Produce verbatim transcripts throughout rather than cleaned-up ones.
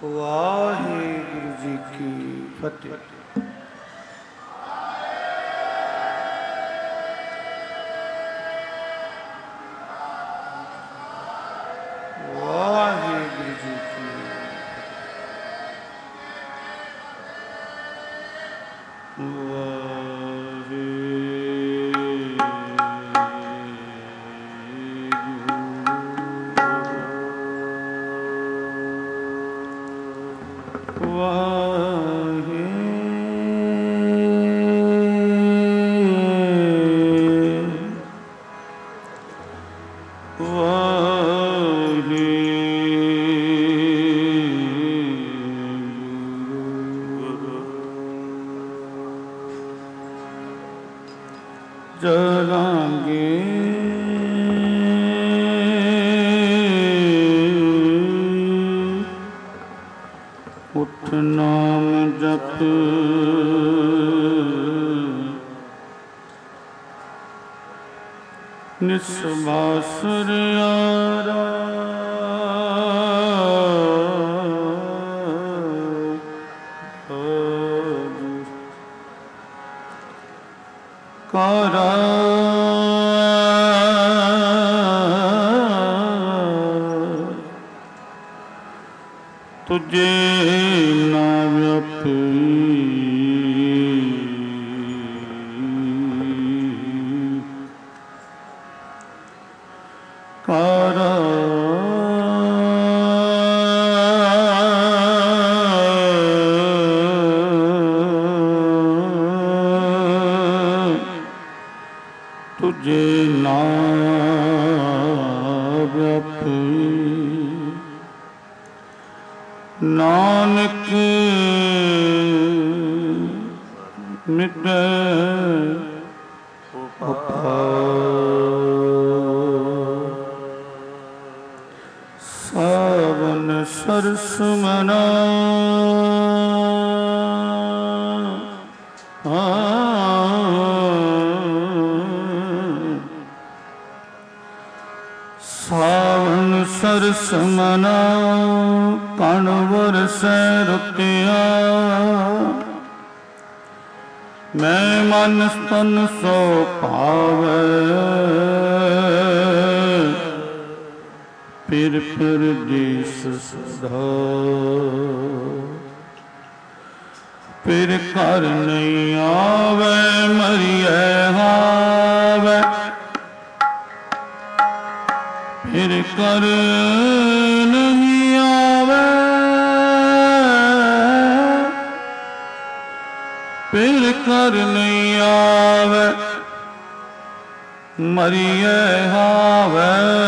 ਵਾਹਿਗੁਰੂ ਜੀ ਕੀ ਫਤਿਹ। ਵਾਹਿਗੁਰੂ ਜੀ ਕੀ ਚਲਾਂਗੇ ਉਠ ਨਾਮ ਜਪ ਨਿਸਵਾਸਰ ਯਾਰਾ ਕਾਰਾ ਤੁਝੇ ਨਾ ਵਿਆਪੀ ਕਾਰਾ ਤੁਝੇ ਨਾ ਵਿਆਪੀ ਨਾਨਕ ਮਿਟੈ ਸਾਵਨ ਸਰਸ ਮਨਾ ਸਾਵਨ ਸਰਸ ਮਨਾ ਕਣ ਵਰਸੈ ਰੁਕਿਆ ਮੈਂ ਮਨ ਤਨ ਸੋ ਭਾਵੈ ਫਿਰ ਫਿਰ ਦੇਸ ਸਦਾ ਫਿਰ ਘਰ ਨਹੀਂ ਆਵੈ ਮਰੀਐ ਹਾਵੈ ਫਿਰ ਕਰ ਨਹੀਂ ਆਵੈ ਫਿਰ ਕਰ ਨਹੀਂ ਆਵੈ ਮਰੀਐ ਹਾਵੈ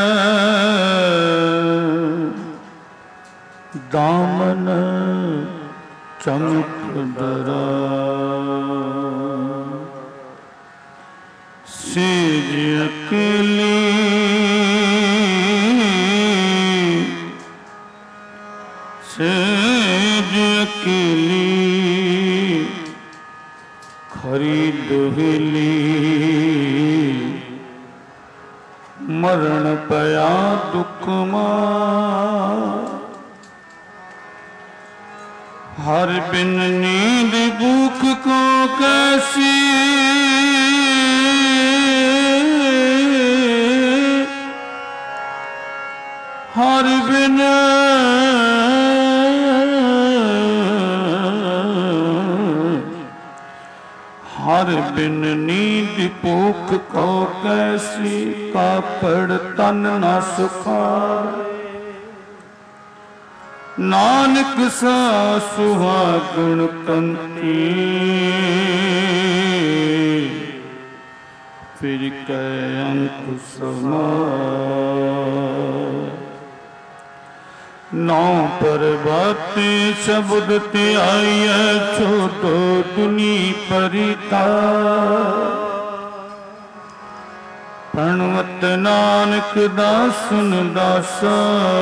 ਦਾਮਨ ਚਮਕ ਡਰਾ ਸੇਜ ਅਕੇਲੀ ਸੇਜ ਅਕੇਲੀ ਖਰੀ ਦੁਹਲੀ ਮਰਨ ਪਿਆ ਦੁਖ ਮਾਰ ਹਰ ਬਿਨ ਨੀਂਦ ਭੂਖ ਕੋ ਕੈਸੀ ਹਰ ਬਿਨ ਹਰ ਬਿਨ ਨੀਂਦ ਭੂਖ ਕੋ ਕੈਸੀ ਕਾਪੜ ਤਨ ਨਾ ਸੁਖਾਏ ਨਾਨਕ ਸਾ ਸੁਹਾਗਣ ਕੰਤੀ ਫਿਰ ਕੈ ਅੰਕ ਸਮਾਏ ਨੌ ਪਰਬਾਤੇ ਸ਼ਬਦ ਧਿਆਈਐ ਛੋਟੋ ਦੁਨੀ ਪਰਿਤਾ ਪ੍ਰਣਵਤ ਨਾਨਕ ਦਾਸਨ ਦਾਸਾ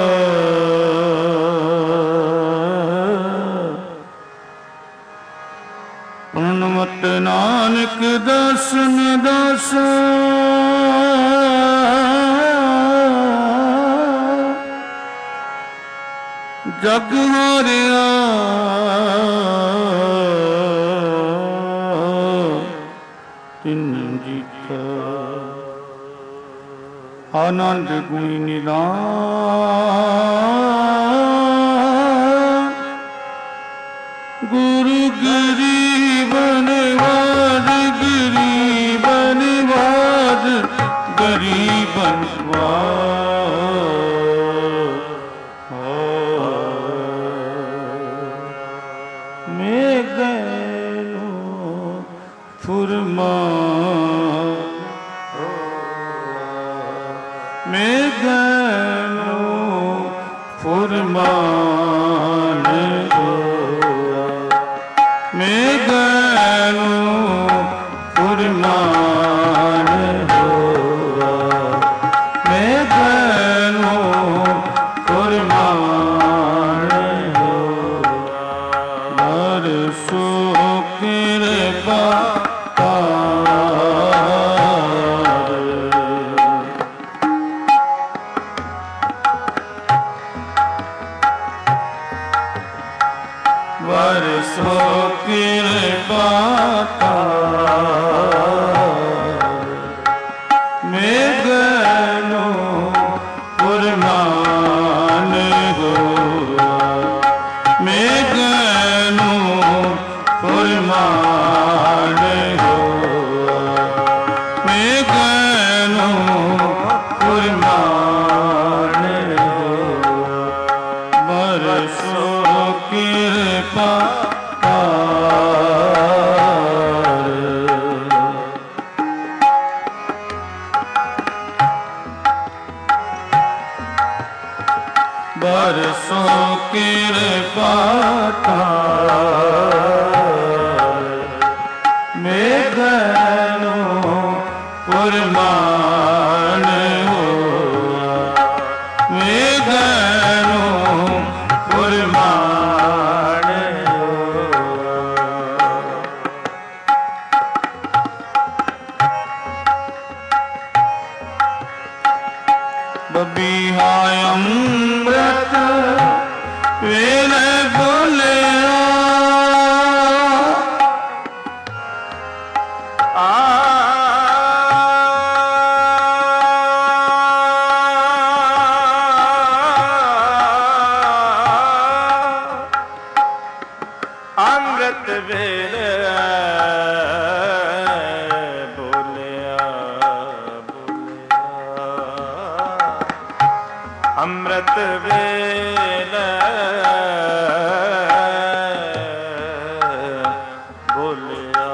ਪ੍ਰਣਵਤ ਨਾਨਕ ਦਾਸਨ ਦਾਸਾ जग हारिया तिन जीता आनंद गुणी निदान गुरु गरीबन वाद गरीबन वाद गरीबन वाद मैं गैलो फुरमा मैं गैलो फुरमान मैं गैलो फुरमान हुआ मैं गैलो फुरमान हुआ बरसो कृपा बरसो कृपा मैं गैलो फुरमान हुआ मैं गैलो फुरमान हुआ मैं गैलो फुरमान हुआ बरसो कृपा बरसो कृपा मैं गैलो फुरमान हुआ मैं गैलो फुरमान बबीहा अमृत वेल बोलिया आ अमृत वेल अमृत वेल बोलिया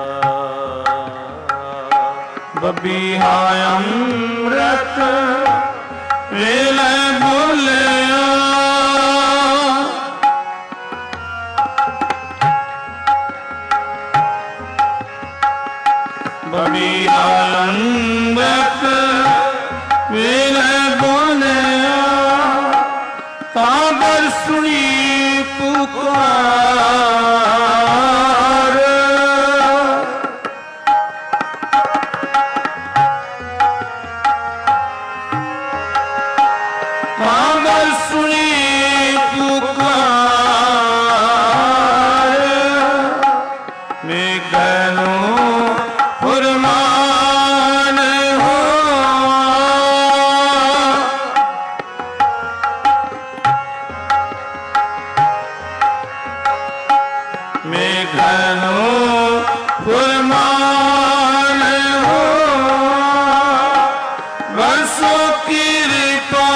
बबीहा अमृत वेल बोलिया बबीहा अमृत वेल बोलिया तागर सुनी पुकार तागर सुनी पुकार मैं गैलो फुरमान मैं गैलो फुरमान हुआ बरसो कृपा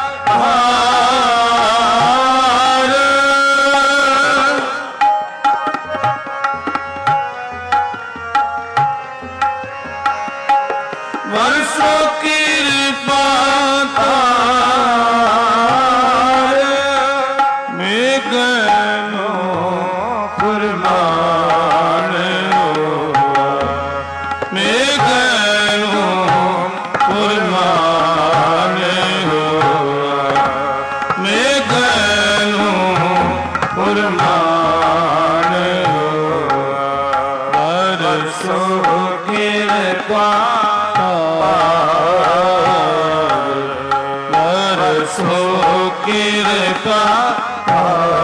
हार बरसो कृपा हार मैं गैलो फुरमान हुआ मैं गैलो फुरमान हुआ मैं गैलो फुरमान हुआ बरसो कृपा बरसो कृपा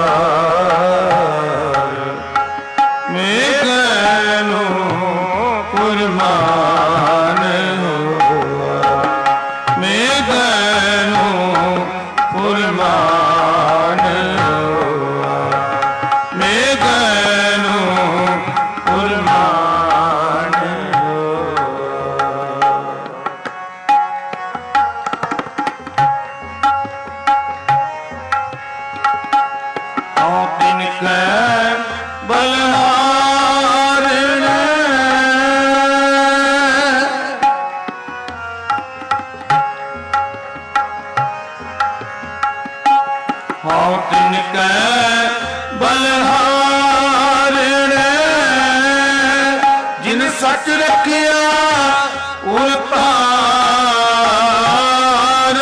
ਕੈ ਬਲਹਾਰਣੈ ਹਉ ਤਿਨ ਕੈ ਬਲਹਾਰਣੈ ਜਿਨ ਸੱਚ ਰੱਖਿਆ ਉਲਤਾਰ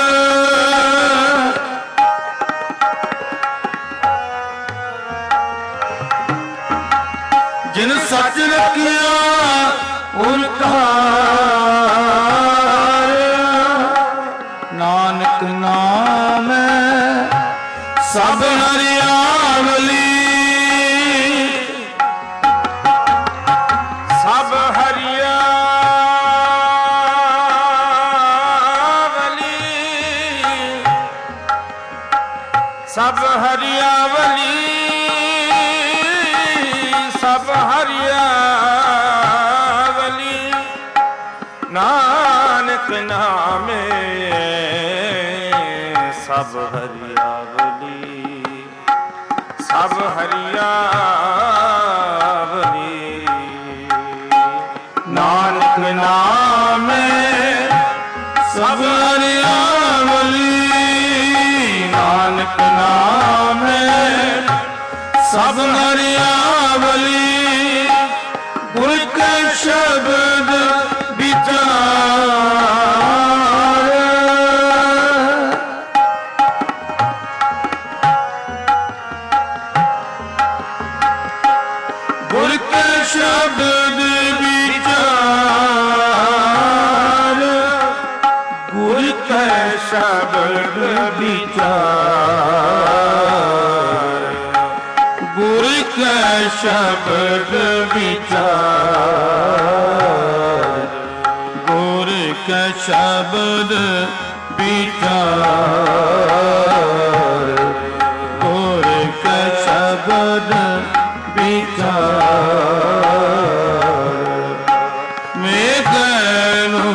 ਜਿਨ ਸੱਚ ਰੱਖਿਆ ਉਲਤਾਰ ਨਾਨਕ ਨਾਮ ਸਭ ਹਰਿਆਵਲੀ ਸਭ ਹਰਿਆਵਲੀ ਸਭ ਹਰਿਆਵਲੀ ਸਭ ਹਰਿਆਵਲੀ ਨਾਨਕ ਨਾਮੇ ਸਭ ਹਰਿਆਵਲੀ ਸਭ ਹਰਿਆਵਲੀ ਨਾਨਕ ਨਾਮੇ ਸਭ ਹਰਿਆਵਲੀ ਨਾਨਕ ਨਾਮੇ ਸਭ ਹਰਿਆਵਲੀ ਗੁਰ ਕੈ ਸ਼ਬਦ ਵਿਚਾਰ ਗੁਰ ਕੈ ਸ਼ਬਦ ਵਿਚਾਰ ਗੁਰ ਕੈ ਸ਼ਬਦ ਵਿਚਾਰ ਗੁਰ ਕੈ ਸ਼ਬਦ ਵਿਚਾਰ ਗੁਰ ਕੈ ਸ਼ਬਦ ਵਿਚਾਰ ਗੁਰ ਕੈ ਸ਼ਬਦ ਵਿਚਾਰ ਮੇਘ ਨੂੰ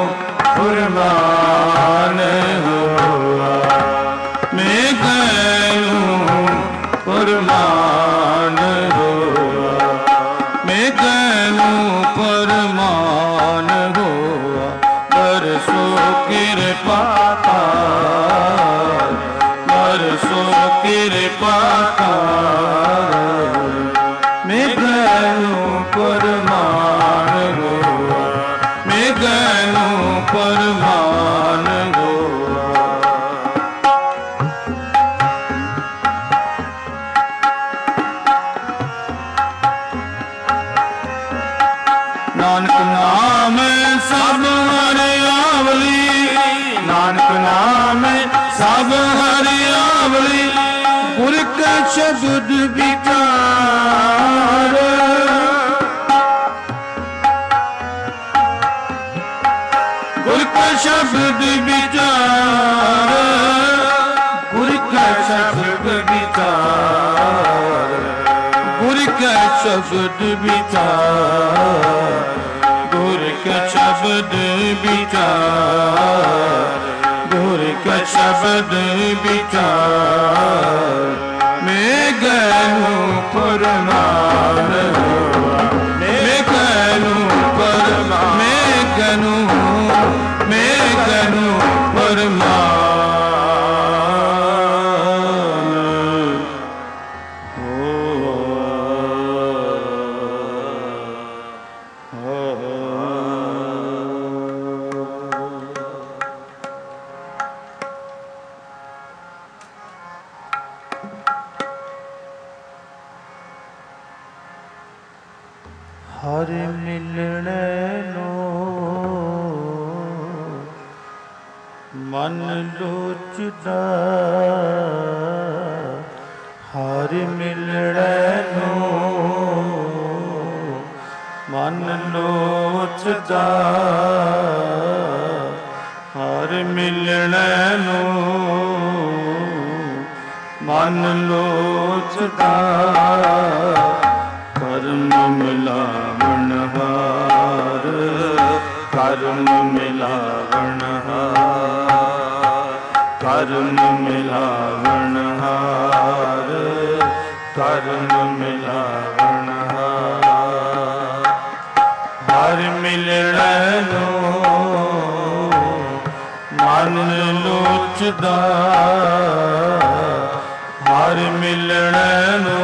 ਫੁਰਮਾਨ ਹੋਆ ਮੇਘ ਨੂੰ ਫੁਰਮਾਨ ਹੋਆ ਮੇਘ ਨੂੰ ਫੁਰਮਾਨ ਹੋਆ ਬਰਸੋ ਕਿਰਪਾ ਕਰ ਬਰਸੋ ਕਿਰਪਾ ਕਰ ਮੇਘ ਨੂੰ ਫੁਰਮਾਨ ਹੋਆ ਮੇਘ ਨੂੰ ਫੁਰਮਾਨ ਹੋਆ ਨਾਨਕ ਨਾਮ ਸਭ ਹਰਿਆਵਲੀ ਨਾਨਕ ਨਾਮ ਸਭ ਹਰਿਆਵਲੀ ਗੁਰ ਕੈ ਸ਼ਬਦ ਵਿਚਾਰ ਗੁਰ ਕੈ ਸ਼ਬਦ ਵਿਚਾਰ ਗੁਰ ਕੈ ਸ਼ਬਦ ਵਿਚਾਰ ਗੁਰ ਕੈ ਸ਼ਬਦ ਵਿਚਾਰ ਗੁਰ ਕੈ ਸ਼ਬਦ ਵਿਚਾਰ ਗੁਰ ਕੈ ਸ਼ਬਦ ਵਿਚਾਰ ਮੇਘ ਨੂੰ ਫੁਰਮਾਨ ਹੋਆ ਮੇਘ ਨੂੰ ਫੁਰਮਾਨ ਮੇਘ ਨੂੰ ਮੇਘ ਨੂੰ ਫੁਰਮਾਨ ਹਰ ਮਿਲਣੇ ਨੂੰ ਮਨ ਲੋਚਦਾ ਹਰ ਮਿਲਣੇ ਨੂੰ ਮਨ ਲੋਚਦਾ ਹਰ ਮਿਲਣੇ ਨੂੰ ਮਨ ਲੋਚਦਾ ਕਰਮ ਮਿਲਾਵਣ ਹਾਰ ਕਰਮ ਮਿਲਾਵਣ ਹਾਰ ਕਰਮ ਮਿਲਾਵਣ ਹਾਰ ਕਰਮ ਮਿਲਾਵਣ ਹਾਰ। ਹਰਿ ਮਿਲਣੈ ਨੂੰ ਮਨ ਲੋਚਦਾ, ਹਰਿ ਮਿਲਣੈ ਨੂੰ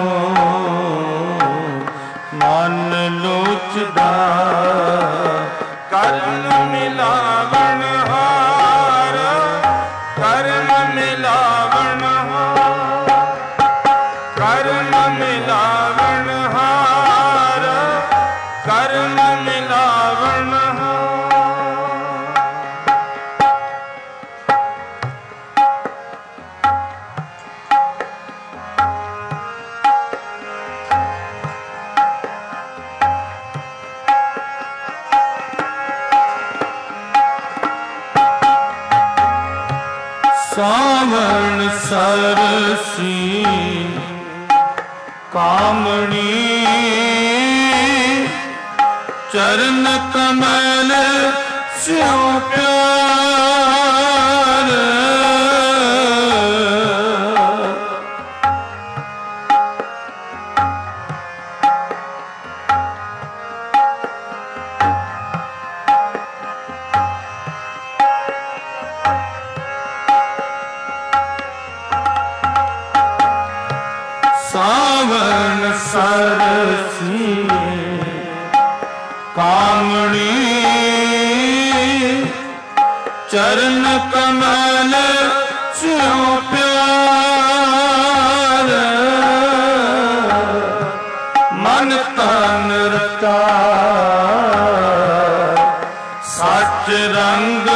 ਮਨ ਲੋਚਦਾ। ਕਰਮ ਮਿਲਾਵਣ ਹਾਰ, ਕਰਮ ਮਿਲਾਵਣ ਹਾਰ, ਕਰਮ ਮਿਲਾਵਣ ਹਾਰ, ਕਰਮ ਮਿਲਾਵਣ ਹਾਰ। ਸਾਵਣ ਸਰਸੀ ਕਾਮਣੀ, ਚਰਨ ਕਮਲ ਸਿਉ ਪਿਆਰ। ਸਾਵਣ ਸਰਸੀ ਕਾਮਣੀ, ਚਰਨ ਕਮਲ ਸਿਉ ਪਿਆਰ। ਮਨ ਤਨ ਰਤਾ ਸੱਚ ਰੰਗ,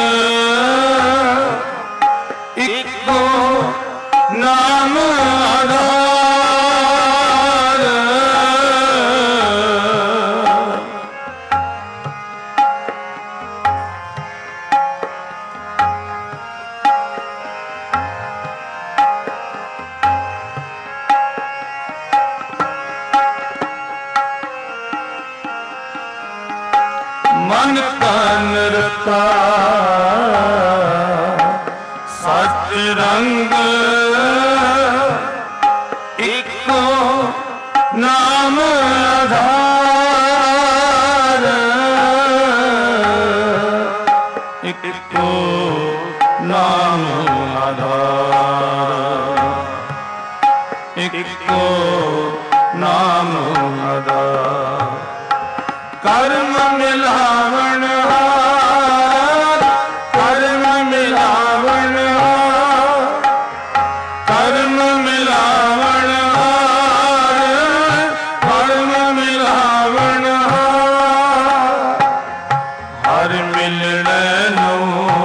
ਇੱਕੋ ਨਾਮ ਆਧਾਰ। ਮਨ ਤਨ ਰਤਾ ਸੱਚ ਰੰਗ, ਇੱਕੋ ਨਾਮ ਆਧਾਰ। ਇੱਕੋ ਨਾਮ ਆਧਾਰ, ਇੱਕੋ ਨਾਮ ਆਧਾਰ। ਕਰਮ ਮਿਲਾਵਣ ਹਾਰ, ਕਰਮ ਮਿਲਾਵਣ ਹਾਰ, ਕਰਮ ਮਿਲਾਵਣ ਹਾਰ, ਕਰਮ ਮਿਲਾਵਣ ਹਾਰ। ਹਰਿ ਮਿਲਣੈ ਨੂੰ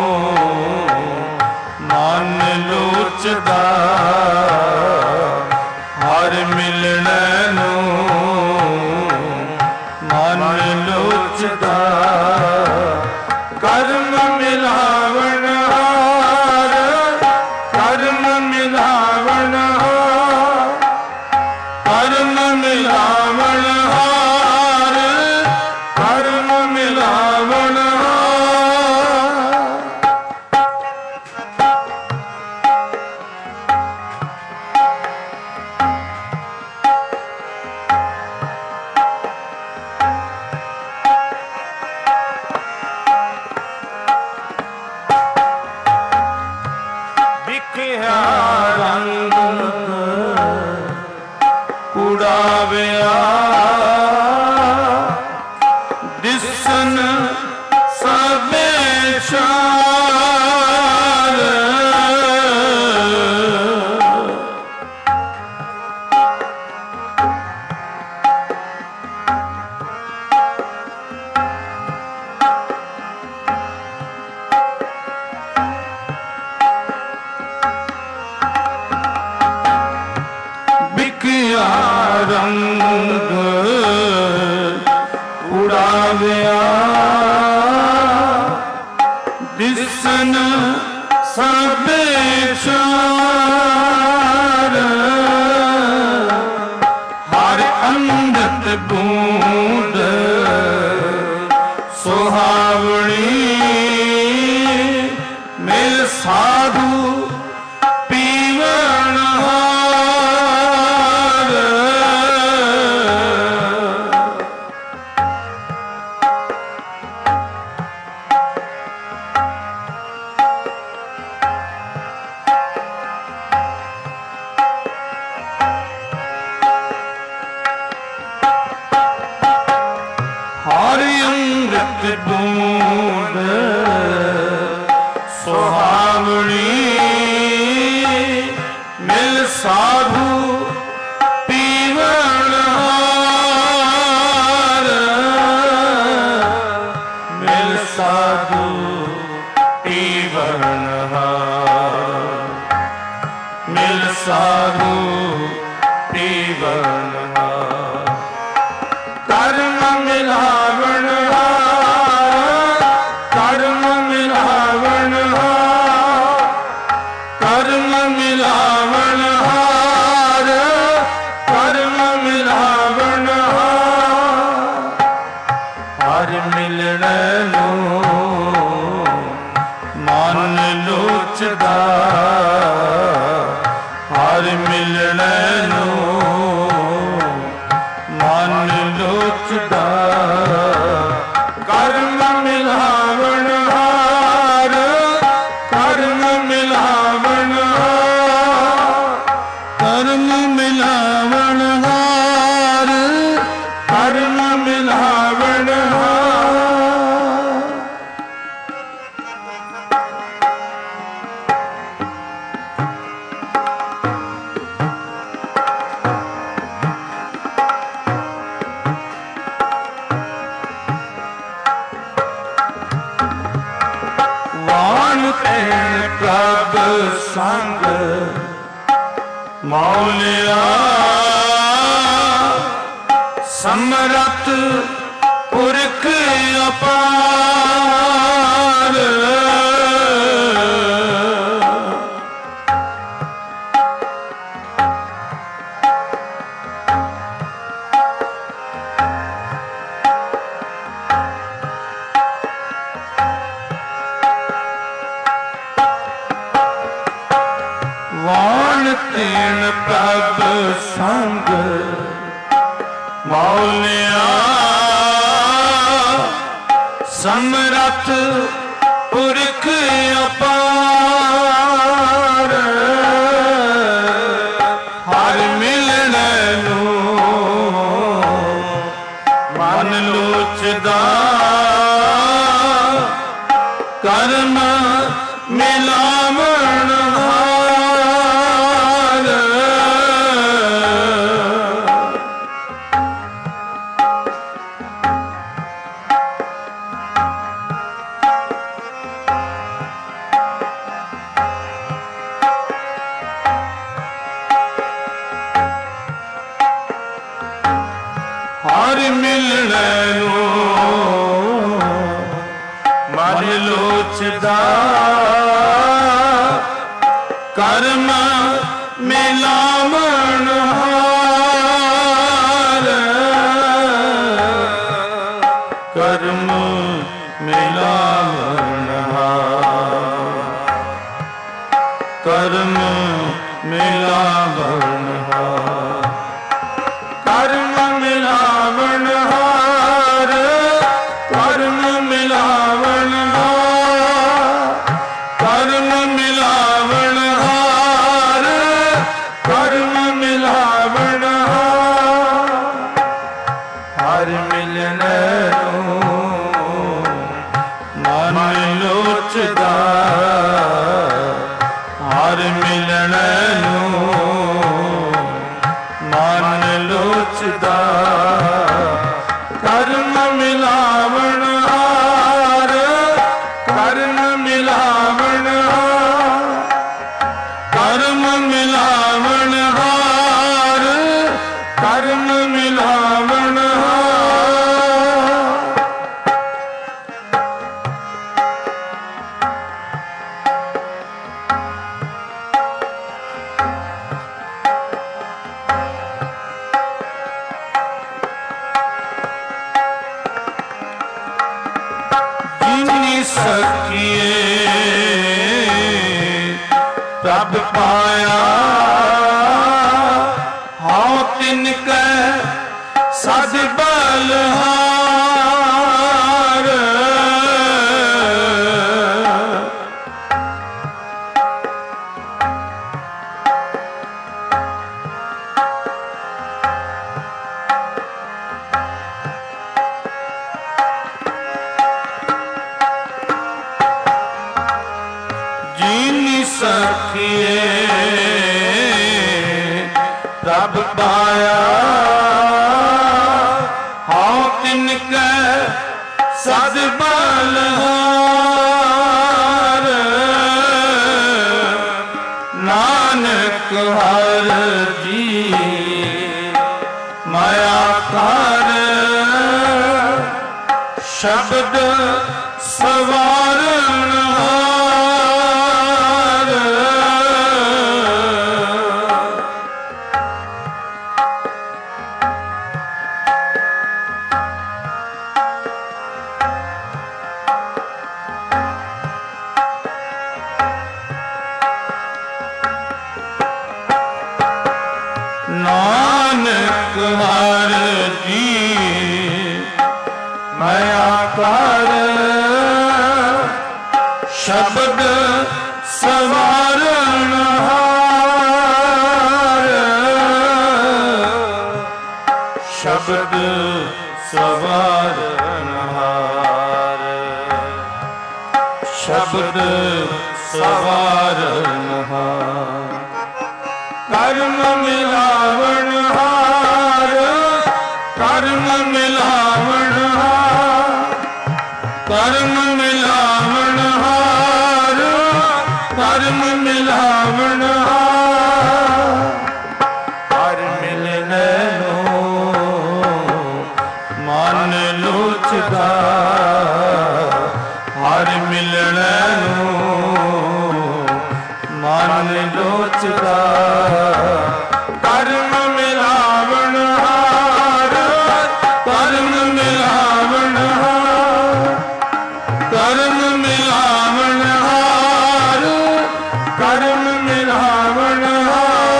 ਮਨ ਲੋਚਦਾ, ਹਰਿ ਮਿਲਣੈ ਨੂੰ ਮਨ ਲੋਚਦਾ। ਕਰਮ ਮਿਲਾਵਣ ਹਾਰ, ਕਰਮ ਮਿਲਾਵਣ ਹਾਰ, ਕਰਮ ਮਿਲਾਵਣ ਹਾਰ, ਕਰਮ ਮਿਲਾਵਣ ਹਾਰ। ਵਿਖਿਆ ਰੰਗ ਉਡਾਵਿਆ, ਦਿਸਨ ਸਭੇ ਸ਼ਾਰ। ਵਿਖਿਆ ਰੰਗ ਉਡਾਵਿਆ, ਦਿਸਨ ਸਭੇ ਸ਼ਾਰ। ਹਰ ਅੰਮ੍ਰਿਤ ਬੂੰਦ ਸੁਹਾਵਣੀ, ਮਿਲ ਸਾਧੂ ਪੀਵਣ ਹਾਰ। ਜੀਵਨ ਹਾਰ ਕਰਮ ਮਿਲਾਵਣ ਹਾਰ ਕਰਮ ਮਿਲਾਵਣ ਹਾਰ ਕਰਮ ਮਿਲਾਵਣ ਹਾਰ ਕਰਮ ਮਿਲਾਵਣ ਹਾਰ ਹਰ ਮਿਲਣ ਨੂੰ ਮਨ ਲੋਚਦਾ ਹਰ ਮਿਲਣ ਨੂੰ ਮਨ ਲੋਚਦਾ ਕਰਮ ਮਿਲਾਵਣ ਹਾਰ ਕਰਮ ਮਿਲਾਵਣ ਹਾਰ ਕਰਮ ਮਿਲਾਵਣ ਹਾਰ ਕਰਮ ਮਿਲਾਵਣ ਹਾਰ ਪ੍ਰਭ ਸੰਗ ਮੌਲਿਆ ਸਮਰੱਥ ਪੁਰਖ ਅਪਾਰ ਵਾਣ ਤੀਨ ਪ੍ਰਭ ਸੰਗ ਮੌਲਿਆ ਸਮਰੱਥ ਪੁਰਖ ਅਪਾਰ ਹਰ ਮਿਲਣ ਨੂੰ ਮਨ ਲੋਚਦਾ ਕਰਮ ਮਿਲਾਵਣ ਹਰ ਮਿਲਣ ਨੂੰ ਮਨ ਲੋਚਦਾ ਕਰਮ ਮਿਲਾਵਣ ਹਾਰ ਕਰਮ ਮਿਲਾਵਣ ਹਾਰ ਕਰਮ ਮਿਲਾਵਣ ਹਾਰ ਕਰਮ ਮਿਲਾਵਣ ਹਾਰ ਕਰਮ ਮਿਲਾਵਣ ਹਾਰ ਕਰਮ ਮਿਲਾਵਣ ਹਾਰ ਕਰਮ ਮਿਲਾਵਣ ਹਾਰ ਹਰ ਮਿਲਣ ਨੂੰ ਮਨ ਲੋਚਦਾ ਹਰ ਮਿਲਣ ਨੂੰ ਮਨ ਲੋਚਦਾ ਕਰਮ ਮਿਲਾਵਣ ਹਾਰ ਕਰਮ ਮਿਲਾਵਣ ਹਾਰ ਕਰਮ ਮਿਲਾਵਣ ਹਾਰ ਕਰਮ ਮਿਲਾਵਣ ਹਾਰ ਜਿਨੀ ਸਖੀਏ ਪ੍ਰਭ ਪਾਇਆ ਹਉ ਤਿਨ ਕੈ ਸਦ ਬਲਹਾਰ ਜਿਨੀ ਸਖੀਏ ਪ੍ਰਭ ਪਾਇਆ ਹਉ ਤਿਨ ਕੈ ਸਦ ਬਲਹਾਰ ਨਾਨਕ ਹਰ ਜੀ ਸ਼ਬਦ ਸਵਾਰਨਹਾਰ ਨਾਨਕ ਹਰ ਜੀ ਮੈਂ ਆਕਾਰ ਸ਼ਬਦ ਸਵਾਰਨਹਾਰ ਸ਼ਬਦ ਸਵਾਰਨਹਾਰ ਸ਼ਬਦ ਸਵਾਰਨਹਾਰ ਕਰਮ ਮਿਲਾਵਣਹਾਰ ਕਰਮ ਮਿਲਾਵਣਹਾਰ ਕਰਮ ਮਿਲਾਵਣਹਾਰ ਕਰਮ ਮਿਲਾਵਣਹਾਰ ਹਰ ਮਿਲਨੇ ਨੂੰ ਮਨ ਲੋਚਦਾ ਹਰ ਮਿਲਣੇ ਨੂੰ ਮਨ ਲੋਚਦਾ ਕਰਮ ਮਿਲਾਵਣਹਾਰ ਕਰਮ ਮਿਲਾਵਣਹਾਰ ਕਰਮ ਮਿਲਾਵਣਹਾਰ ਕਰਮ ਮਿਲਾਵਣਹਾਰ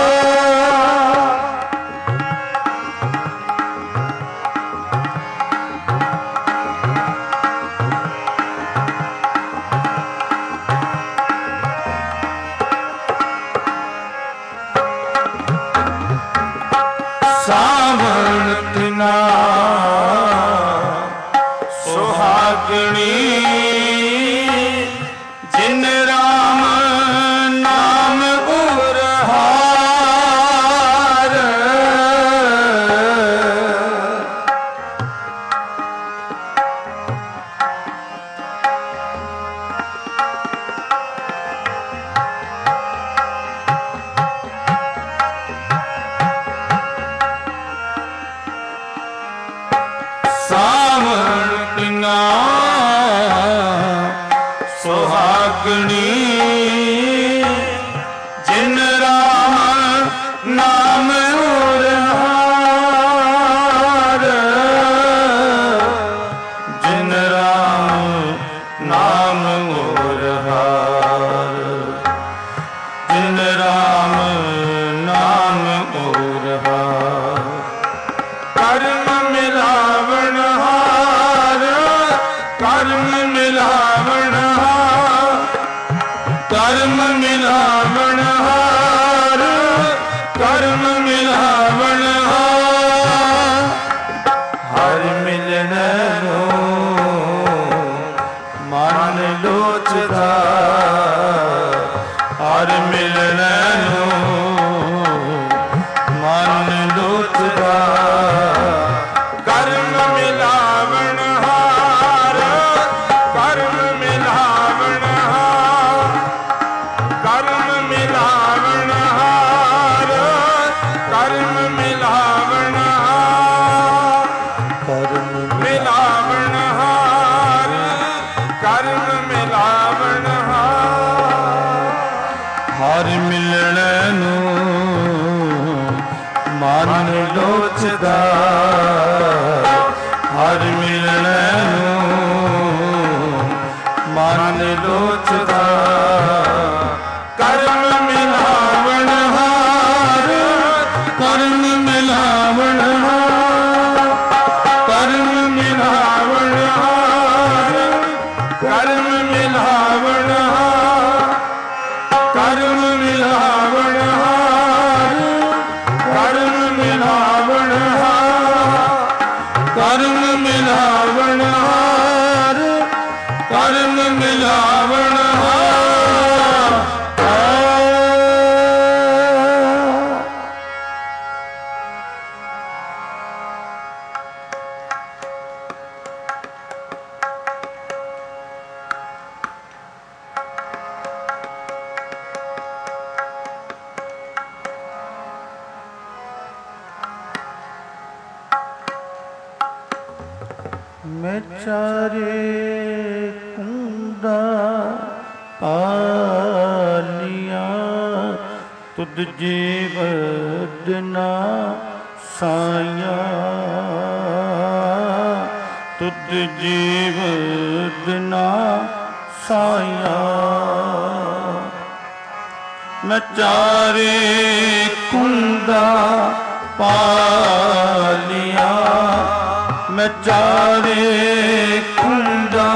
ਸਾਵਣ ਤਿਨਾ ਸੁਹਾਗਣੀ ਜਿਨ ਰਾਮ ਨਾਮ ਉਰਹਾਰ ਸਾਵਣ ਤਿਨਾ ਸੁਹਾਗਣੀ ਜਿਨ ਰਾਮ ਨਾਮ ਉਰਹਾਰ ਜਿਨ ਰਾਮ ਨਾਮ ਉਰਹਾਰ ਜਿਨ ਰਾਮ ਨਾਮ ਉਰਹਾਰ ਕਰਮ ਮਿਲਾਵਣਹਾਰ ਕਰਮ ਮਿਲਾਵਣਹਾਰ ਕਰਮ ਮਿਲਾਵਣਹਾਰ ਕਰਮ ਮਿਲਾਵਣਹਾਰ ਹਰ ਮਿਲਣੇ ਨੂੰ ਮਨ ਲੋਚਦਾ ਹਰ ਮਿਲਣੇ ਨੂੰ ਮਨ ਲੋਚਦਾ ਕਰਮ ਮਿਲਾਵਣਹਾਰ ਕਰਮ ਮਿਲਾਵਣਹਾਰ ਕਰਮ ਮਿਲਾਵਣਹਾਰ ਕਰਮ ਮਿਲਾਵਣਹਾਰ ਕਰਮ ਮਿਲਾਵਣਹਾਰ ਕਰਮ ਮਿਲਾਵਣਹਾਰ ਹਰ ਮਿਲਣੇ ਨੂੰ ਮਨ ਲੋਚਦਾ ਹਰ ਮਿਲਣੇ ਨੂੰ ਮਨ ਲੋਚਦਾ ਕਰਮ ਮਿਲਾਵਣਹਾਰ ਕਰਮ ਮਿਲਾਵਣਹਾਰ ਕਰਮ ਮਿਲਾਵਣਹਾਰ ਕਰਮ ਮਿਲਾਵਣਹਾਰ ਕਰਮ ਮਿਲਾਵਣਹਾਰ ਕਰਮ ਮਿਲਾਵਣਹਾਰ ਕਰਮ ਮਿਲਾਵਣਹਾਰ ਕਰਮ ਮਿਲਾਵਣਹਾਰ ਮੈਂ ਚਾਰੇ ਕੁੰਡਾ ਪਾਲੀਆਂ ਤੁਧ ਜੀਵਤ ਨਾ ਸਾਇਆ ਤੁਧ ਜੀਵਤ ਨਾ ਸਾਇਆ ਮੈਂ ਚਾਰੇ ਕੁੰਡਾ ਪਾਲੀਆਂ ਮੈਂ ਚਾਰੇ ਕੁੰਡਾ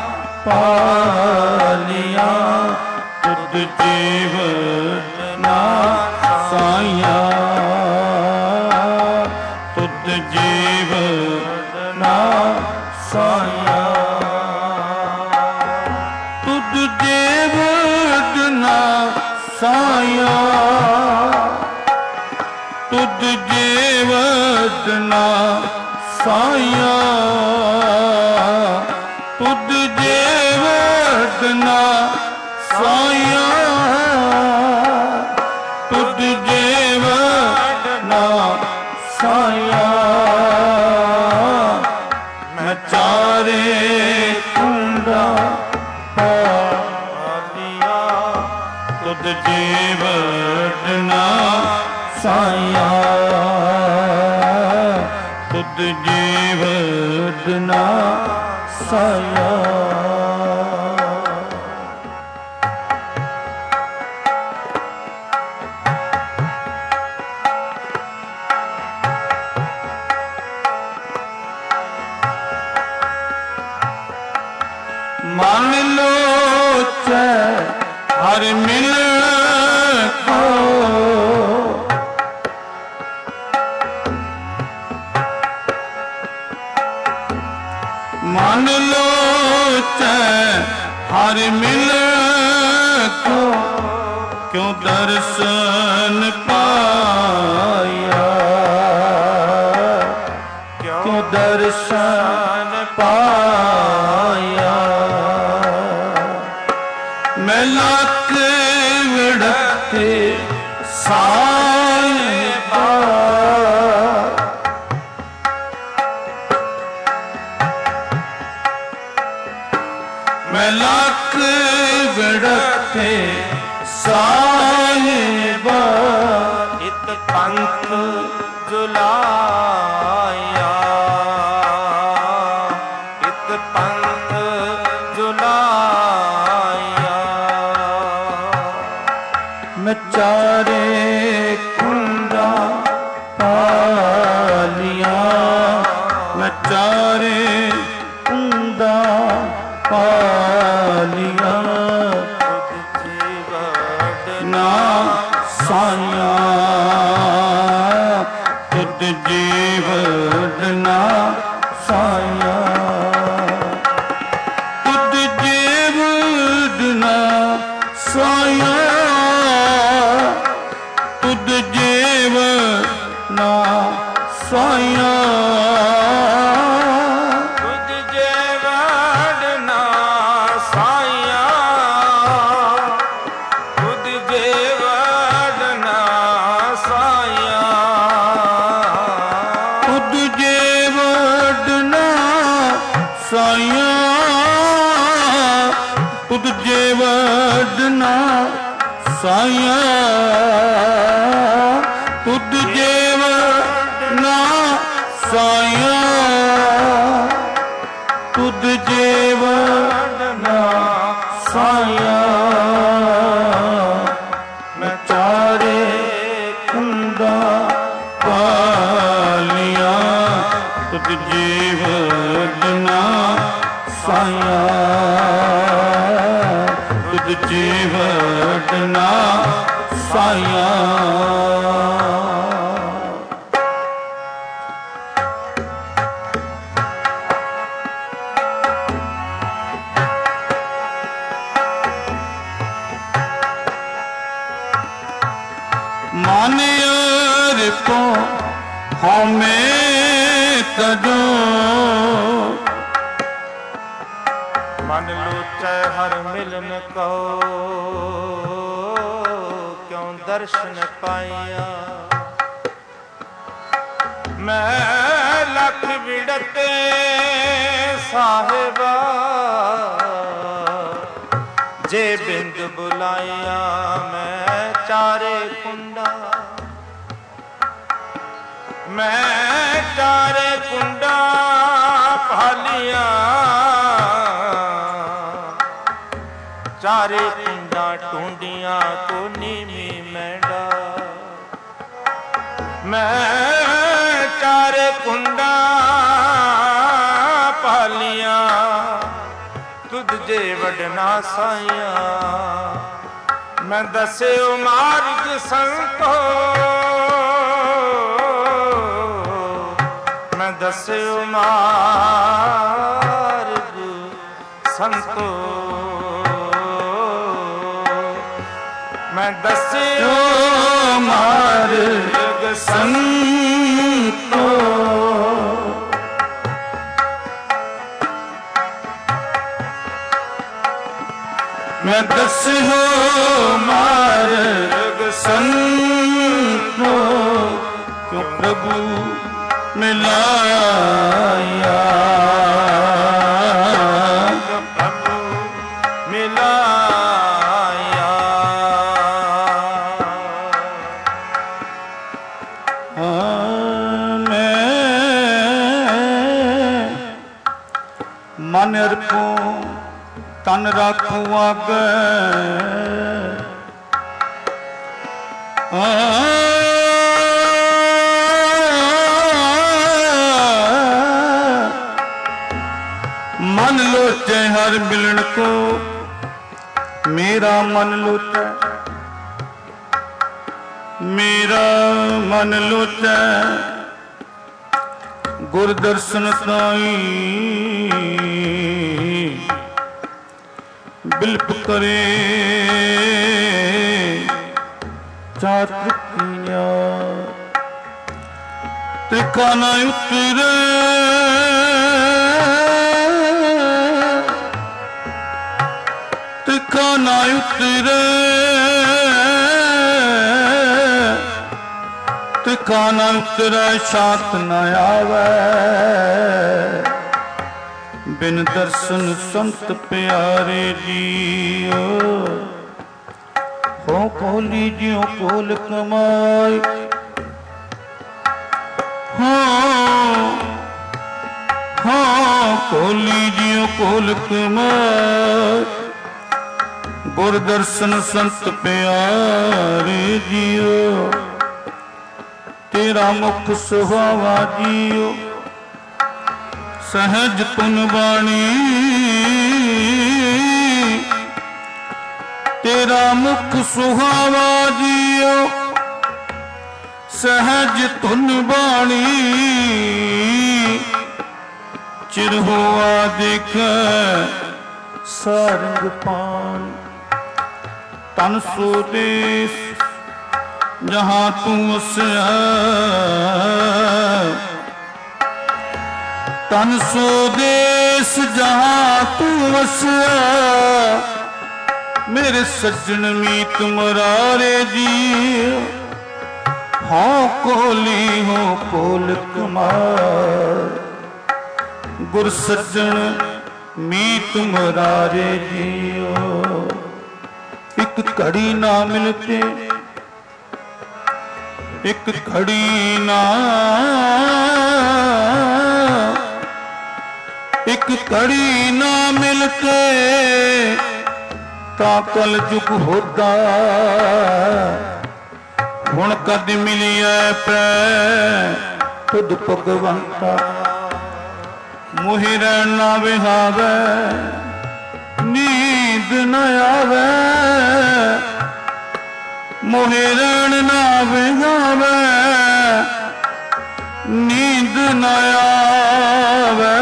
ਪਾਲੀਆਂ ਤੁਧ ਜੀਵਤ ਨਾ ਸਾਇਆ ਤੁਧ ਜੀਵਤ ਨਾ ਸਾਇਆ ਤੁਧ ਜੀਵਤ ਨਾ ਸਾਇਆ ਤੁਧ ਜੀਵਤ ਨਾ ਸਾਇਆ ਤੁਧ ਜੀਵਤ ਨਾ ਸਾਇਆ ਤੁਧ ਜੀਵਤ ਨਾ ਸਾਇਆ ਮੈਂ ਚਾਰੇ ਕੁੰਡਾ ਪਾਲੀਆਂ ਤੁਧ ਜੀਵਤ ਨਾ ਸਾਇਆ ਤੁਧ ਜੀਵਤ ਨਾ ਸਾਇਆ ਮਨ ਲੋਚੈ ਹਰਿ ਮਿਲ ਕੋ ਮਨ ਲੋਚੈ ਹਰਿ ਮਿਲ ਕੋ ਕਿਉ ਦਰਸ਼ਨ ਪਾਇਆ ਕਿਉ ਦਰਸ਼ਨ ਪਾਇਆ ਮੈਂ ਲੱਖ ਵਿੜਤੇ ਸਾਹਿਬਾ ਮੈਂ ਲੱਖ ਵਿੜਤੇ ਸਾਹਿਬਾ ਇਤ ਪੰਥ ਜੁਲਾਇਆ ਇਤ ਪੰਥ ਜੁਲਾਇਆ ਮੈਂ ਚਾਰੇ ਕੁੰਡਾ ਪਾਲੀਆਂ ਮੈਂ ਚਾਰੇ ਕੁੰਡਾ ਪਾਲੀਆਂ ਤੁਧ ਜੀਵਤ ਨਾ ਸਾਇਆ ਤੁਧ ਜੀਵਤ ਨਾ ਸਾਇਆ ਤੁਧ ਜੀਵਤ ਨਾ ਸਾਇਆ ਤੁਧ ਜੀਵਤ ਨਾ ਸਾਇਆ ਤੁਧ ਜੀਵਤ ਨਾ ਸਾਇਆ ਤੁਧ ਜੀਵਤ ਨਾ ਸਾਇਆ ਤੁਧ ਜੀਵਤ ਨਾ ਸਾਇਆ ਮੈਂ ਚਾਰੇ ਕੁੰਡਾ ਪਾਲੀਆਂ ਤੁਧ ਜੀਵਤ ਨਾ ਸਾਇਆ ਤੁਧ ਜੀਵਤ ਨਾ ਸਾਇਆ ਮਨ ਅਰਪੋ ਹਉਮੈ ਤਜੋ ਮਨ ਲੋਚੈ ਹਰ ਮਿਲਨ ਕਉ ਕਿਉ ਦਰਸ਼ਨ ਪਾਇਆ ਮੈਂ लख विड़ते साहिबा, जे बिंद बुलाया मैं चारे कुंडा, मैं चारे कुंडा भालिया, चारे कुंडा टूंडिया को नीमी मैंडा, मैं चारे कुंडा पालिया, तुझ जे वडना साइया, मैं दसे मार्ग संतो, मैं दसे मार्ग संतो, मैं दसे मार्ग संतो, मैं दस्यो मार्ग संतो, क्यों प्रभु मिलाया, प्रभु मिलाया। हाँ मैं मन अर्पूं तन राखूं आगे, मन लोचे हर मिलन को, मेरा मन लोचे, मेरा मन लोचे, गुर दर्शन ताई बिल्प करे चातृकिया, त्रिखाना उतरे त्रिखाना उतरे त्रिखाना उतरे शात न आवे, बिन दर्शन संत प्यारे जियो, हो कोली जियो कोल कमाई, हाँ हाँ कोली जियो कोल कमाई, गुर दर्शन संत प्यारे जियो, तेरा मुख सुहावा जियो, सहज तुन बाणी, तेरा मुख सुहावा जियो, सहज तुन बाणी, चिर हुआ देख सारंग पान, तन स्वदेश जहाँ तू वसिया, तन स्वदेश जहाँ तू वसिया, मेरे सज्जन मीत मुरारे जी, हाँ कोली हो कोल कुमार, गुर सज्जन मीत मुरारे जियो, एक घड़ी ना मिलते, एक घड़ी ना, एक घड़ी ना मिलते, ता कल जुग होता, हुण कद मिलिया पै तुद भगवंता, मोहि रहना विहावे, नींद न आवे, मोहि रहन ना विहावे, नींद न आवे,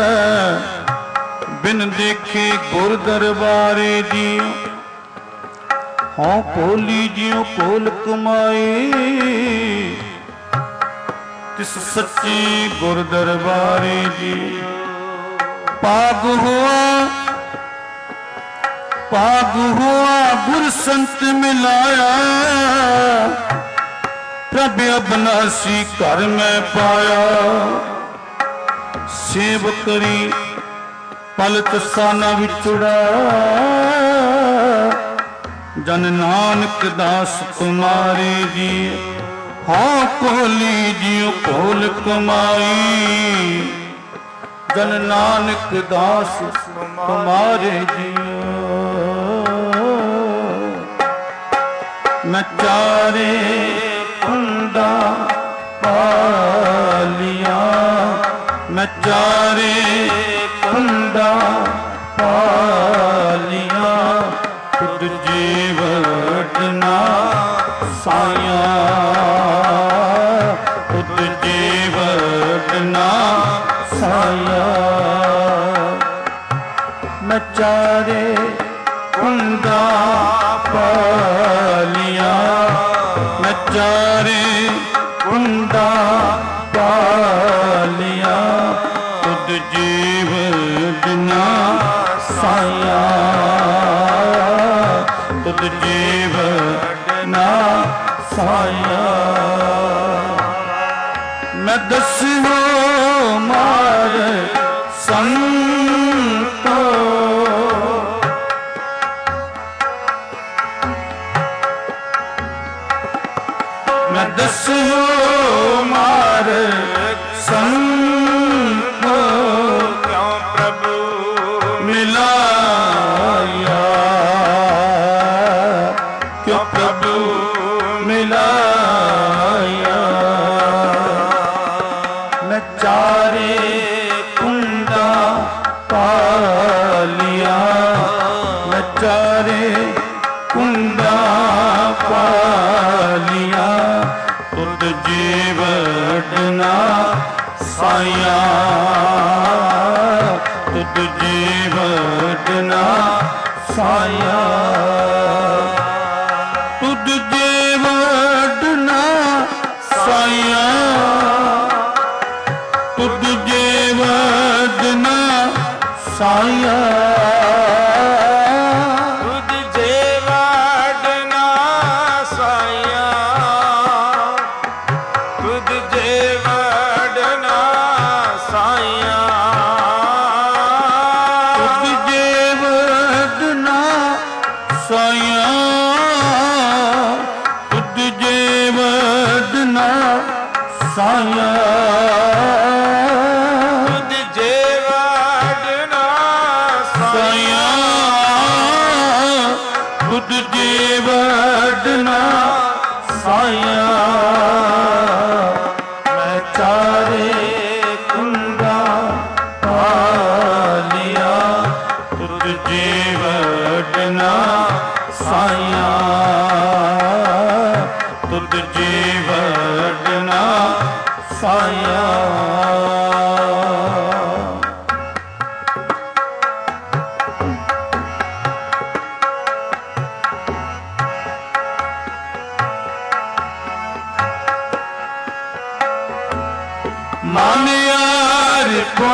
बिन देखे गुर दरबारे जियो, हाँ कोली जियो कोल कमाए, तिस सच्चे गुर दरबारे जी, पाग हुआ पाग हुआ गुर संत मिलाया, प्रभ अबनासी घर में पाया, ਸੇਵ ਕਰੀ ਪਲਤ ਸਾਨਾ ਵਿਛੜਾ। ਜਨ ਨਾਨਕ ਦਾਸ ਤੁਮਾਰੇ ਜੀ ਹਾਂ ਕੋਲੀ ਜਿਉ ਕੋਲ ਕਮਾਈ। ਜਨ ਨਾਨਕ ਦਾਸ ਤੁਮਾਰੇ ਜੀਓ ਮੈਂ ਚਾਰੇ ਕੁੰਡਾ ਪਾਲਿਆ। ਮੈਂ ਚਾਰੇ ਕੁੰਡਾ ਪਾਲਿਆ ਤੁਧ ਜੀਵਤ ਨਾ ਸਾਇਆ। ਤੁਧ ਜੀਵਤ ਨਾ ਸਾਇਆ। ਮੈਂ ਚਾਰੇ ਕੁੰਡਾ ਪਾਲਿਆ। ਮੈਂ ਚਾਰੇ ਕੁੰਡਾ ਪਾਲਿਆ ਤੁਧ ਜੀਵਤ ਨਾ ਸਾਇਆ। ਤੁਧ ਜੀਵਤ ਨਾ ਸਾਇਆ। ਮੈਂ ਦਸਿਓ ਮਾਰ ਸੰਤੋ ਮੈਂ ਦਸਿਓ ਮਾਰ ਸੰਤੋ ਕਿਉ ਪ੍ਰਭੂ ਮਿਲਾਇਆ। ਕਿਉ ਪ੍ਰਭੂ ਮਿਲਾਇਆ। ਮੈਂ ਚਾਰੇ ਕੁੰਡਾ ਪਾਲਿਆ। ਮੈਂ ਚਾਰੇ ਕੁੰਡਾ ਪਾਲਿਆ ਤੁਧ ਜੀਵਤ ਨਾ ਸਾਇਆ। ਤੁਧ ਜੀਵਤ ਨਾ ਸਾਇਆ। ਤੁਧ ਜੀਵਤ ਨਾ ਸਾਇਆ। ਤੁਧ ਜੀਵਤ ਨਾ ਸਾਇਆ। ਤੁਧ ਜੀਵਤ ਨਾ ਸਾਇਆ। ਤੁਧ ਜੀਵਤ ਨਾ ਸਾਇਆ। ਤੁਧ ਜੀਵਤ ਨਾ ਸਾਇਆ। ਤੁਧ ਜੀਵਤ ਨਾ ਸਾਇਆ। ਤੁਧ ਜੀਵਤ ਨਾ ਸਾਇਆ। ਤੁਧ ਜੀਵਤ ਨਾ ਸਾਇਆ। ਮੈਂ ਚਾਰੇ ਕੁੰਡਾ ਪਾਲਿਆ ਤੁਧ ਜੀਵਤ ਨਾ ਸਾਇਆ। ਤੁਧ ਜੀਵਤ ਨਾ ਸਾਇਆ। ਮਨ ਯਾਰ ਕੋ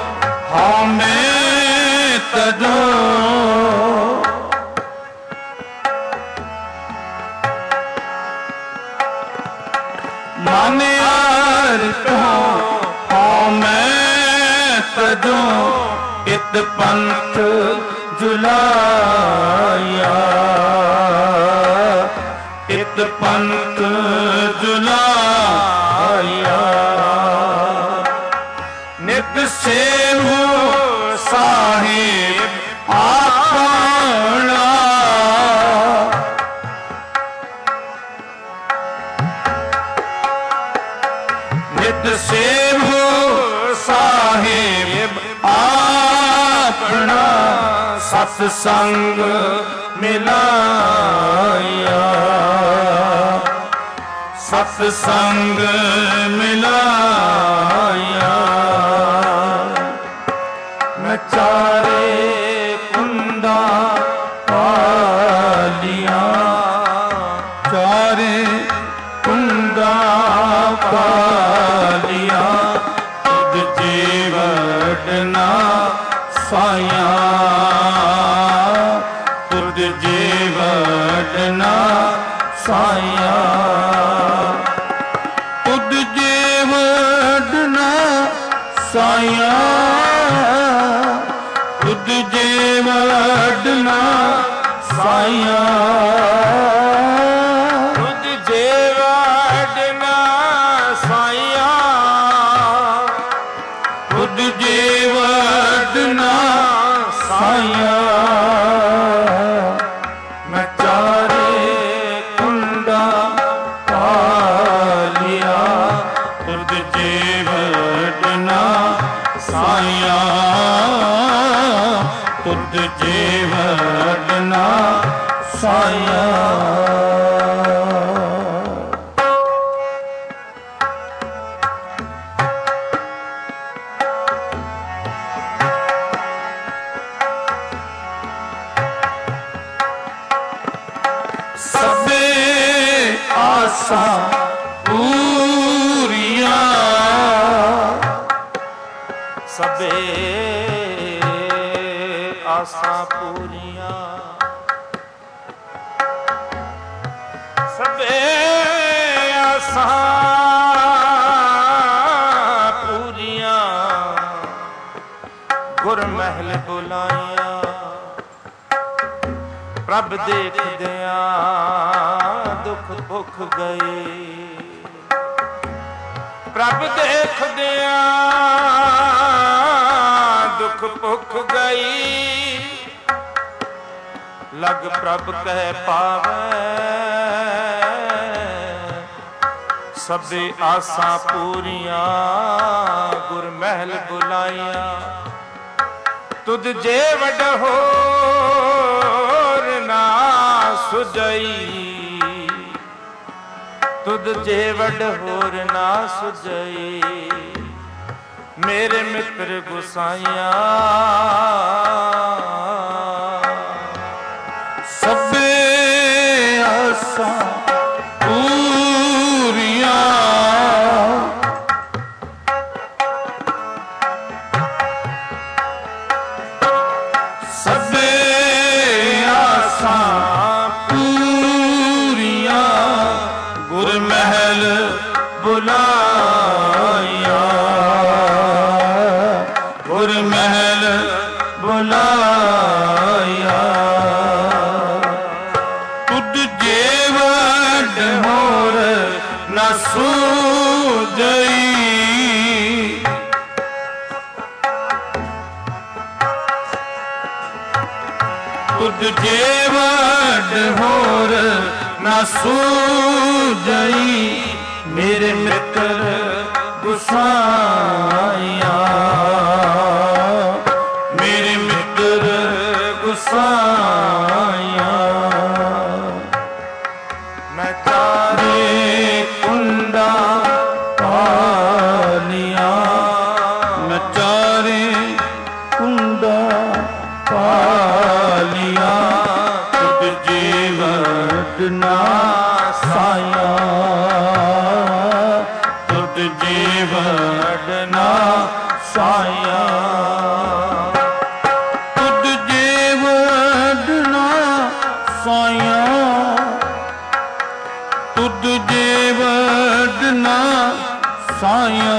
ਹਮੇ ਤਦੋਂ ਮਨ ਯਾਰ ਕੋ ਹਮੇ ਤਦੋਂ ਇਤ ਪੰਥ ਜੁਲਾਇਆ। ਇਤ ਪੰਥ ਜੁਲਾਇਆ। ਨਿਤ ਸੇਵੋ ਸਾਹਿਬ ਆਪਣਾ। ਨਿਤ ਸੇਵੋ ਸਾਹਿਬ ਆਪਣਾ। ਸਤ ਸੰਗ ਮਿਲਾਇਆ। ਸਤ ਸੰਗ ਮਿਲਾਇਆ। ਮੈਂ ਚਾਰੇ ਕੁੰਡਾ ਪਾਲਿਆ। ਚਾਰੇ ਕੁੰਡਾ ਪਾਲਿਆ ਤੁਧ ਜੀਵਤ ਨਾ ਸਾਇਆ। ਤੁਧ ਜੀਵਤ ਨਾ ਸਾਇਆ। ਤੁਧ ਜੀਵਤ ਨਾ ਸਾਇਆ ਤੁਧ ਜੇ ਵਡਨਾ ਸਾਇਆ ਤੁਧ ਜੇ ਵਡਨਾ ਸਾਇਆ ਤੁਧ ਜੇ ਵਡਨਾ ਸਾਇਆ ਮੈਂ ਚਾਰੇ ਕੁੰਡਾ ਪਾਲਿਆ ਤੁਧ ਜੇ ਵਡਨਾ ਸਾਇਆ ਤੁਧ ਜੇ ਵਡਨਾ ਸਾਇਆ ਸਭੇ ਆਸਾਂ ਪੂਰੀਆਂ ਸਭੇ ਆਸਾਂ ਪੂਰੀਆਂ ਸਭੇ ਆਸਾਂ ਪੂਰੀਆਂ ਗੁਰ ਮਹਿਲ ਬੁਲਾਈਆਂ ਪ੍ਰਭ ਦੇਖਦਿਆਂ ਦੁੱਖ ਭੁੱਖ ਗਏ ਪ੍ਰਭ ਦੇਖਦਿਆਂ ਦੁੱਖ ਭੁੱਖ ਗਈ ਲਗ ਪ੍ਰਭ ਕਹਿ ਪਾਵੈ ਸਭੇ ਆਸਾਂ ਪੂਰੀਆਂ ਗੁਰ ਮਹਿਲ ਬੁਲਾਈਆਂ ਤੁਧ ਜੇ ਵੱਡ ਹੋਰ ਨਾ ਸੁਝਈ ਤੁਧ ਜੇ ਵੱਡ ਹੋਰ ਨਾ ਸੁਝਈ ਮੇਰੇ ਮਿੱਤਰ ਗੁਸਾਈਆਂ ਸਭੇ ਆਸਾਂ ਪੂਰੀਆਂ ਸਭੇ ਆਸਾਂ ਪੂਰੀਆਂ ਗੁਰ ਮਹਿਲ ਬੁਲਾਇਆ ਗੁਰ ਮਹਿਲ ਬੁਲਾਇਆ ਤੁਧ ਜੇ ਵੱਡ ਹੋਰ ਨਾ ਸੂਝਈ ਤੁਧ ਜੇ ਵੱਡ ਹੋਰ ਨਾ ਸੂਝਈ ਮੇਰੇ ਮਿੱਤਰ ਗੁਸਾਈਆਂ ਮੇਰੇ ਮਿੱਤਰ ਗੁਸਾਈਆਂ ਮੈਂ ਚਾਰੇ ਕੁੰਡਾ ਪਾਲਿਆ ਮੈਂ ਚਾਰੇ ਕੁੰਡਾ ਪਾਲਿਆ ਤੁਧ ਜੇ ਵਡਨਾ ਸਾਇਆ ਤੁਧ ਜੇ ਵਡਨਾ ਸਾਇਆ ਤੁਧ ਜੇ ਵਡਨਾ ਸਾਇਆ ਤੁਧ ਜੇ ਵਡਨਾ ਸਾਇਆ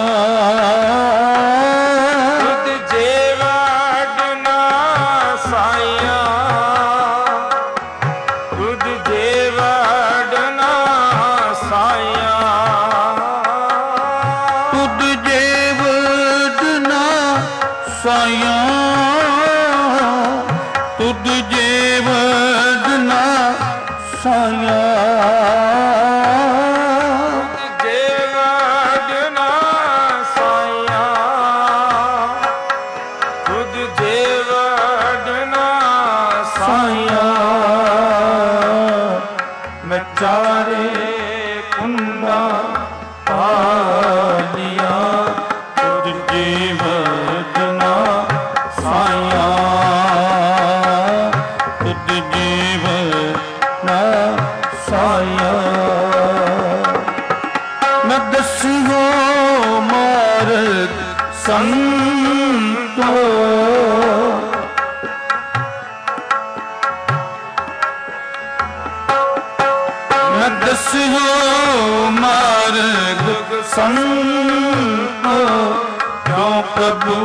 ਤੁਧ ਜੇ ਵਡਨਾ ਸਾਇਆ ਤੁਧ ਜੇ ਵਡਨਾ ਸਾਇਆ ਤੁਧ ਜੇ ਵਡਨਾ ਸਾਇਆ ਤੁਧ ਜੇ ਵਡਨਾ ਸਾਇਆ ਜੇ ਵਡਨਾ ਸਾਇਆ ਤੁਧ ਜੇ ਵਡਨਾ ਸਾਇਆ ਮੈਂ ਚਾਰੇ ਕੁੰਡਾ ਪਾਲਿਆ ਤੁਧ ਜੇ ਵਡਨਾ ਸਾਇਆ ਤੁਧ ਜੇ ਵਡਨਾ ਸਾਇਆ ਮੈਂ ਦਸਿਓ ਮਾਰਗ ਸੰਤੋ ਮੈਂ ਦਸਿਓ ਮਾਰਗ ਸੰਤੋ ਕਿਉ प्रभु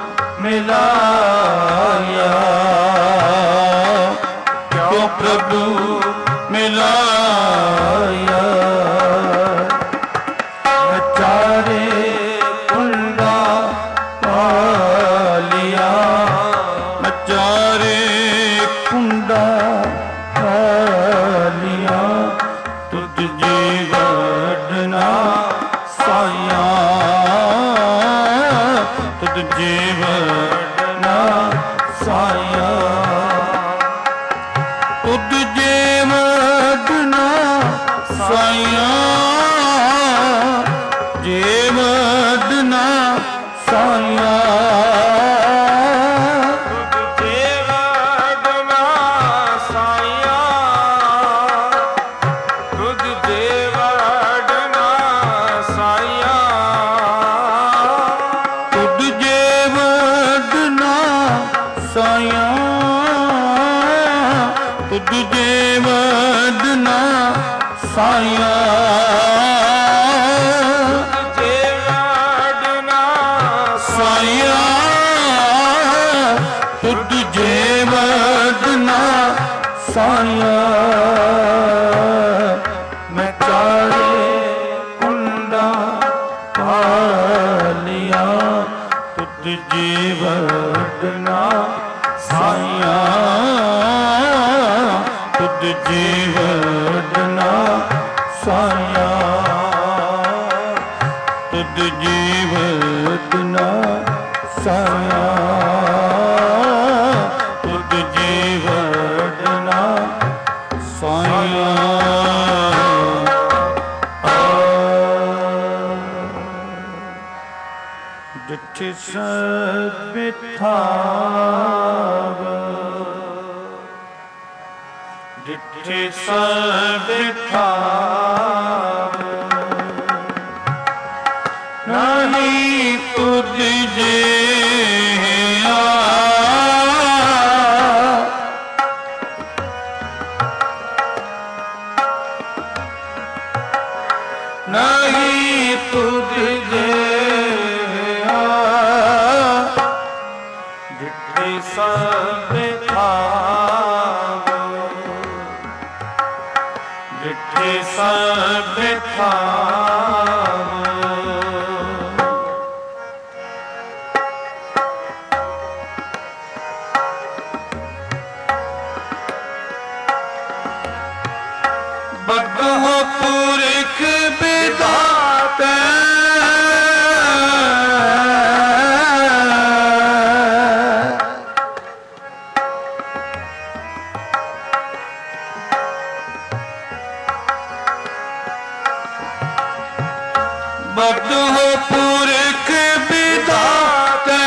मिलाया, क्यों प्रभु मिलाया। चारे कुंडा पालिया, चारे कुंडा पालिया, तुझ जीवड़ना साया, तुझ जीवड़ना साया, तुझ जीवड़ना साया, जीवड़ना साया, साया, तुझे वडना साया, तुझे वडना साया। मैं चारे कुंडा पालिया, तुझे वडना साया, तुझे वडना साया, तुझ जीवतना साया, तुझ जीवतना साया। जिठ सब बिठाव, जिठ सब बिठाव, नहीं तुझ जिया, नहीं तुझ जिया, जिठ सब बिठाव, जिठ सब बिठाव, बदहो पुरख बिधाते, बदहो पुरख बिधाते,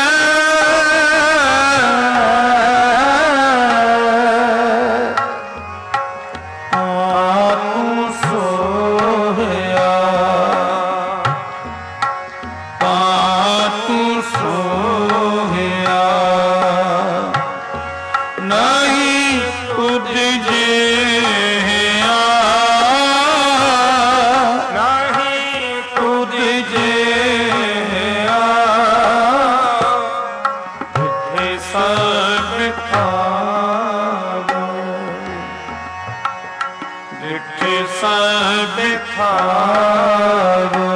सब खावो,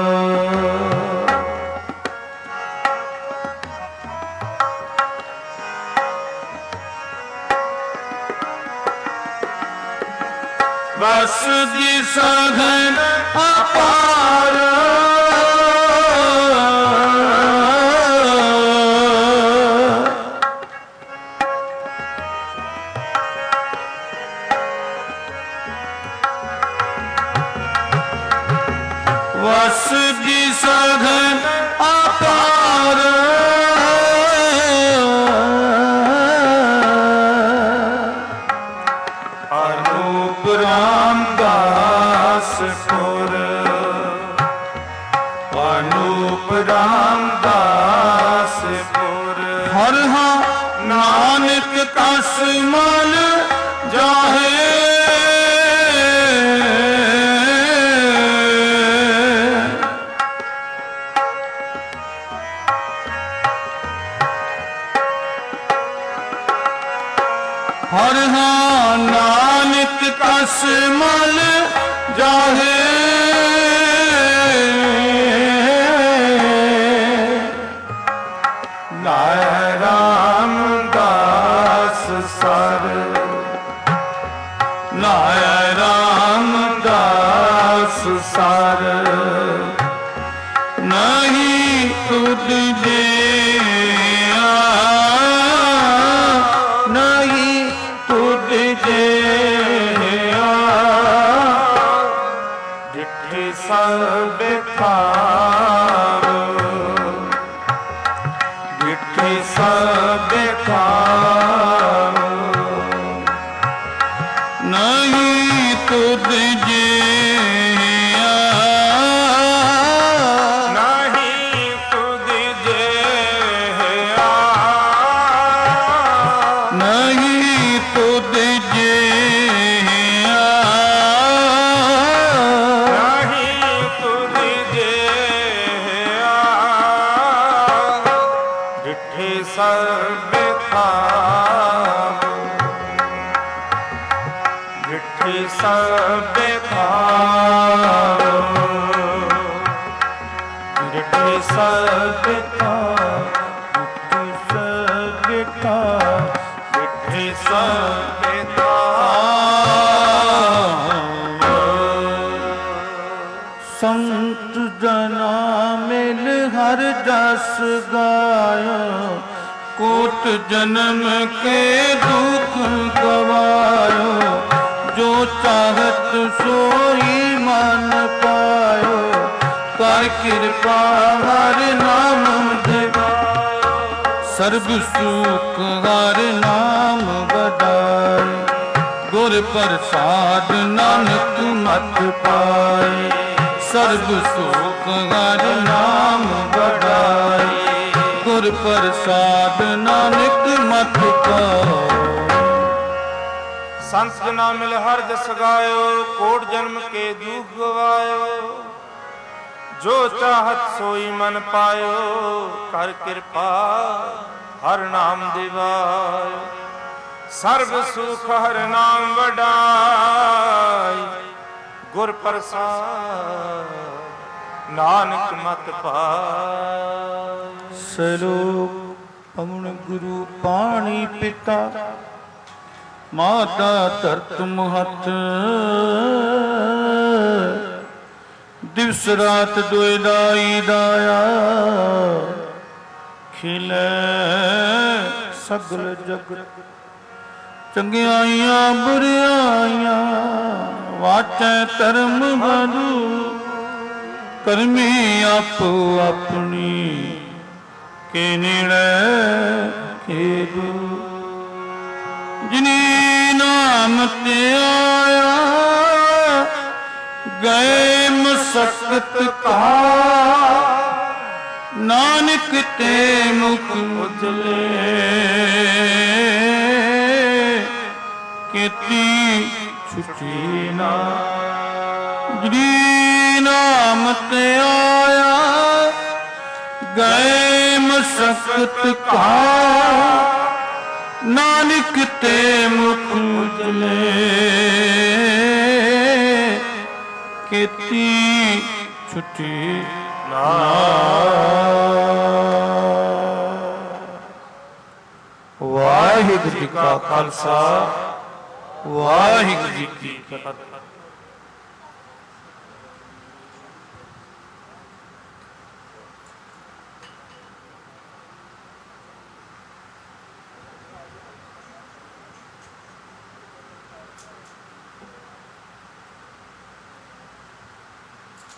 बस जी सघन अपार, वस जी सघन अपार, अनूप रामदास पुर, हर हाँ नानक कस मल जाहे लाए रामदास सर लाए रामदास सर नहीं तुझ जे नहीं तुझ जे जिठे सब खारो जिठे सब खारो नहीं तुझ जे संत जना मिल हर जस गायो कोट जन्म के दुख गवायो जो चाहत सोई मन पायो कर कृपा हर नाम दिवायो सर्ब सुख हर नाम बदाय गुर प्रसाद नानक मत पाए सर्ब सुख हर नाम बड़ाई गुर प्रसाद नानक मत पाओ संत जना मिल हर जस गायो कोट जन्म के दुख गवायो जो चाहत सोई मन पायो कर कृपा हर नाम दिवायो सर्ब सुख हर नाम वडाई गुर प्रसाद नानक मत पाए सलोक पवन गुरु पाणी पिता माता धरत महत दिवस रात दोए दाई दाया खिले सगल जगत चंगियाइयां बुरियाइयां वाचै धर्म बधू करमी आपो अपनी के नेड़े खेदू जिनी नाम ते आया गए मसकत का नानक ते मुख उजले केती छुटी ना जिनी नाम ते आया गए मसकत का नानक ते मुख उजले केती छुटी ना। वाहिगुरू जी का खालसा वाहिगुरू जी की फतेह।